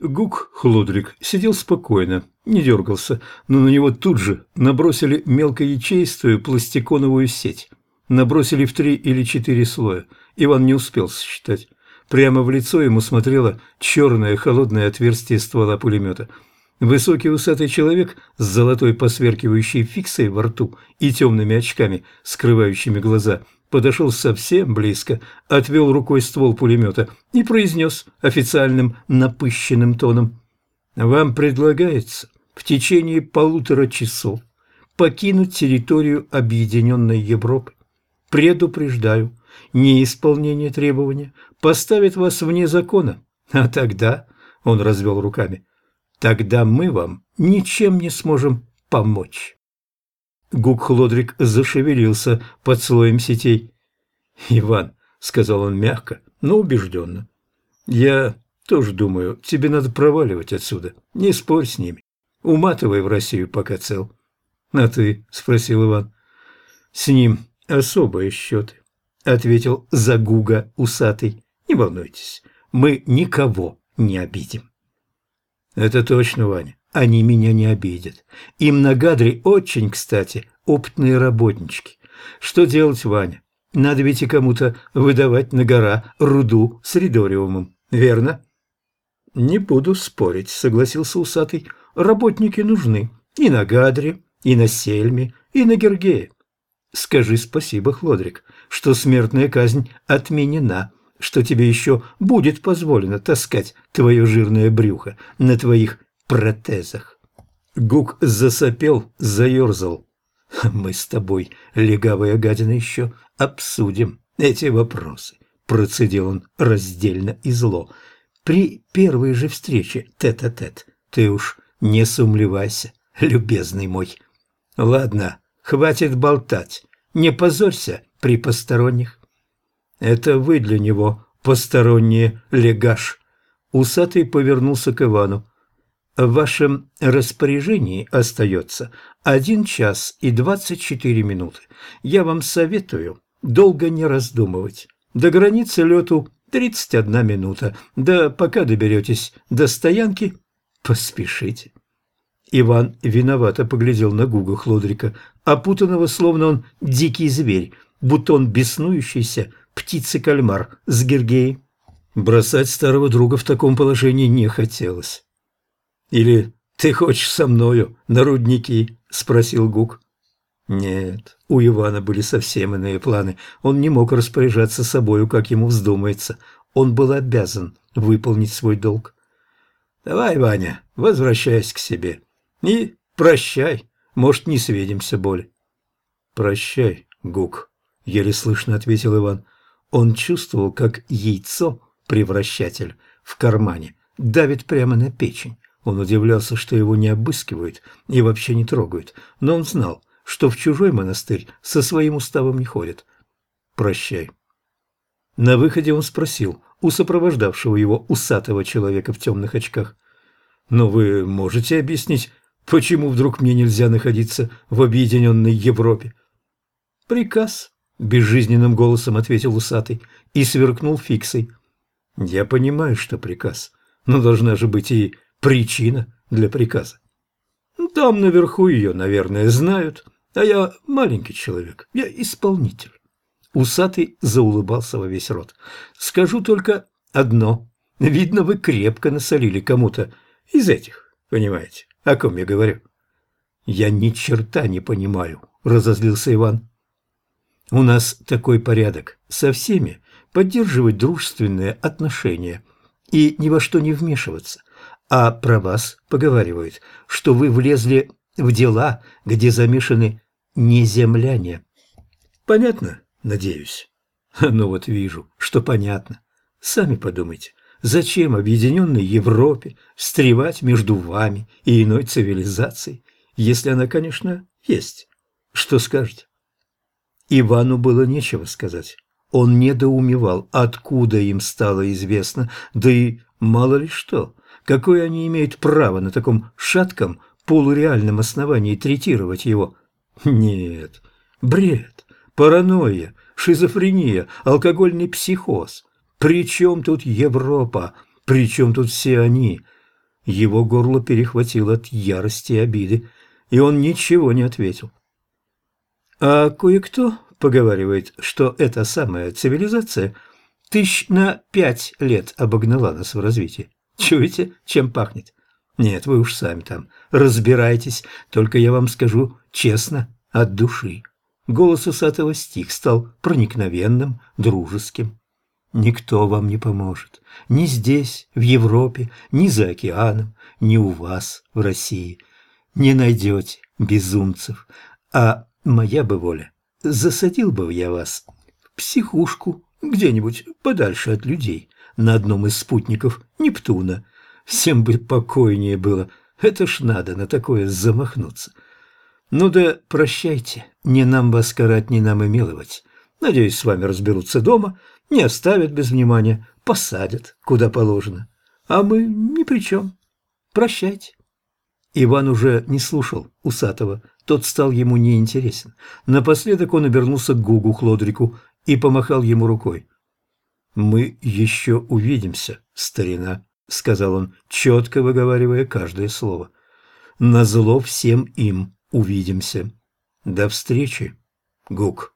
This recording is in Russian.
Гук Хлодрик сидел спокойно, не дергался, но на него тут же набросили мелкоячеистую пластиконовую сеть. Набросили в 3 или 4 слоя. Иван не успел сосчитать. Прямо в лицо ему смотрело черное холодное отверстие ствола пулемета. Высокий усатый человек с золотой посверкивающей фиксой во рту и темными очками, скрывающими глаза, подошел совсем близко, отвел рукой ствол пулемета и произнес официальным напыщенным тоном: «Вам предлагается в течение 1,5 часов покинуть территорию Объединенной Европы. Предупреждаю, неисполнение требования поставит вас вне закона, а тогда, — он развел руками, — тогда мы вам ничем не сможем помочь». Гук Хлодрик зашевелился под слоем сетей. «Иван», — сказал он мягко, но убежденно, — «я тоже думаю, тебе надо проваливать отсюда, не спорь с ними, уматывай в Россию, пока цел». «А ты?» — спросил Иван. «С ним особые счеты», — ответил Загуга усатый. «Не волнуйтесь, мы никого не обидим». «Это точно, Ваня. Они меня не обидят. Им на Гадре очень, кстати, опытные работнички. Что делать, Ваня? Надо ведь и кому-то выдавать на гора руду с ридориумом, верно?» «Не буду спорить», — согласился усатый. «Работники нужны и на Гадре, и на Сельме, и на Гергее. Скажи спасибо, Хлодрик, что смертная казнь отменена, что тебе еще будет позволено таскать твое жирное брюхо на твоих протезах». Гук засопел, заерзал. «Мы с тобой, легавая гадина, еще обсудим эти вопросы», — процедил он раздельно и зло. «При первой же встрече тет-а-тет. Ты уж не сумлевайся, любезный мой. Ладно, хватит болтать, не позорься при посторонних». «Это вы для него посторонние, легаш». Усатый повернулся к Ивану. «В вашем распоряжении остается 1 час и 24 минуты. Я вам советую долго не раздумывать. До границы лету 31 минута. Да пока доберетесь до стоянки, поспешите». Иван виновато поглядел на Гуга Хлодрика, опутанного, словно он дикий зверь, будто он беснующийся птица-кальмар с Гергеей. Бросать старого друга в таком положении не хотелось. «Или ты хочешь со мною на рудники?» – спросил Гук. Нет, у Ивана были совсем иные планы. Он не мог распоряжаться собою, как ему вздумается. Он был обязан выполнить свой долг. «Давай, Ваня, возвращайся к себе. И прощай, может, не свидимся более». «Прощай, Гук», — еле слышно ответил Иван. Он чувствовал, как яйцо, превращатель, в кармане, давит прямо на печень. Он удивлялся, что его не обыскивают и вообще не трогают, но он знал, что в чужой монастырь со своим уставом не ходят. «Прощай». На выходе он спросил у сопровождавшего его усатого человека в темных очках: «Но вы можете объяснить, почему вдруг мне нельзя находиться в Объединенной Европе?» «Приказ», — безжизненным голосом ответил усатый и сверкнул фиксой. «Я понимаю, что приказ, но должна же быть и причина для приказа. Там наверху ее, наверное, знают, а я маленький человек, я исполнитель». Усатый заулыбался во весь рот. «Скажу только одно. Видно, вы крепко насолили кому-то из этих, понимаете, о ком я говорю». «Я ни черта не понимаю», — разозлился Иван. «У нас такой порядок: со всеми поддерживать дружественные отношения и ни во что не вмешиваться. А про вас поговаривают, что вы влезли в дела, где замешаны не земляне. Понятно, надеюсь?» «Ну вот вижу, что понятно. Сами подумайте, зачем Объединенной Европе встревать между вами и иной цивилизацией, если она, конечно, есть? Что скажете?» Ивану было нечего сказать. Он недоумевал, откуда им стало известно, да и мало ли что, какое они имеют право на таком шатком, полуреальном основании третировать его. Нет, бред, паранойя, шизофрения, алкогольный психоз. При чем тут Европа? При чем тут все они? Его горло перехватило от ярости и обиды, и он ничего не ответил. А кое-кто поговаривает, что эта самая цивилизация на 5 лет обогнала нас в развитии. Чуете, чем пахнет? Нет, вы уж сами там разбирайтесь, только я вам скажу честно, от души. Голос усатого стих стал проникновенным, дружеским. Никто вам не поможет. Ни здесь, в Европе, ни за океаном, ни у вас, в России. Не найдете безумцев. А моя бы воля, засадил бы я вас в психушку где-нибудь подальше от людей, на одном из спутников Нептуна. Всем бы покойнее было. Это ж надо на такое замахнуться. Ну да прощайте, не нам вас карать, не нам и миловать. Надеюсь, с вами разберутся дома, не оставят без внимания, посадят, куда положено. А мы ни при чем. Прощайте. Иван уже не слушал Усатого, тот стал ему неинтересен. Напоследок он обернулся к Гугу Хлодрику и помахал ему рукой. «Мы еще увидимся, старина», — сказал он, четко выговаривая каждое слово. «Назло всем им увидимся. До встречи, Гуг».